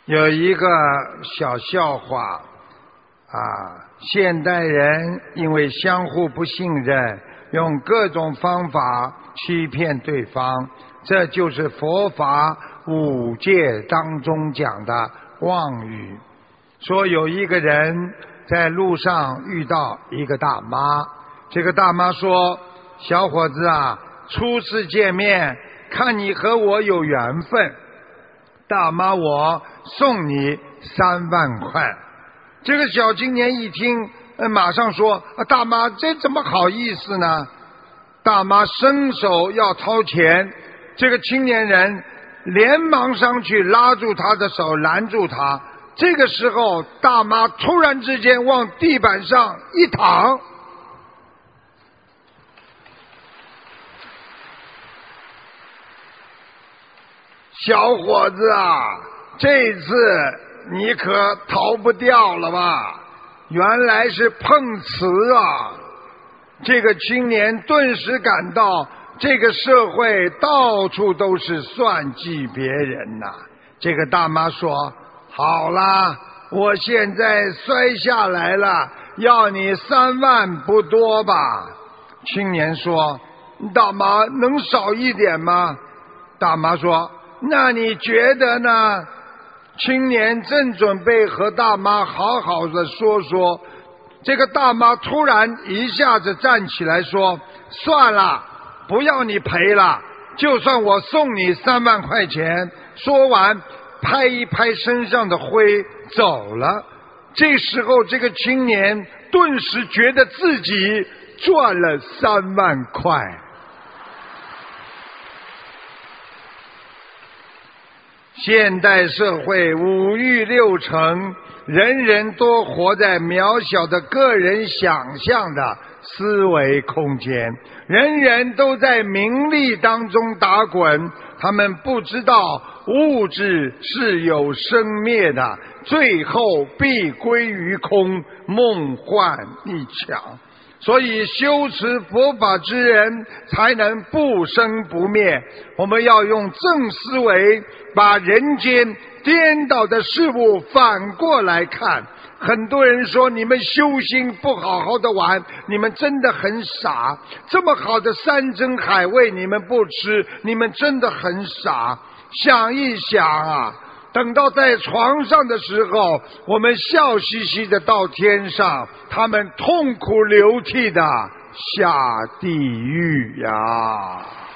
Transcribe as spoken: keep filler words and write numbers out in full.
有一个小笑话啊，现代人因为相互不信任，用各种方法欺骗对方，这就是佛法五戒当中讲的妄语。说有一个人在路上遇到一个大妈，这个大妈说：小伙子啊，初次见面，看你和我有缘分，大妈我送你三万块。这个小青年一听，呃、马上说：啊，大妈，这怎么好意思呢？大妈伸手要掏钱，这个青年人连忙上去拉住他的手，拦住他。这个时候，大妈突然之间往地板上一躺，小伙子啊，这次你可逃不掉了吧？原来是碰瓷啊！这个青年顿时感到这个社会到处都是算计别人呐、啊。这个大妈说：好啦，我现在摔下来了，要你三万不多吧？青年说：大妈能少一点吗？大妈说：那你觉得呢？青年正准备和大妈好好的说说，这个大妈突然一下子站起来说：算了，不要你赔了，就算我送你三万块钱。说完拍一拍身上的灰走了。这时候这个青年顿时觉得自己赚了三万块。现代社会五欲六尘，人人都活在渺小的个人想象的思维空间，人人都在名利当中打滚，他们不知道物质是有生灭的，最后必归于空，梦幻一场。所以修持佛法之人才能不生不灭。我们要用正思维把人间颠倒的事物反过来看。很多人说你们修心不好好的玩，你们真的很傻。这么好的山珍海味你们不吃，你们真的很傻。想一想啊，等到在床上的时候，我们笑嘻嘻的到天上，他们痛苦流涕的下地狱呀。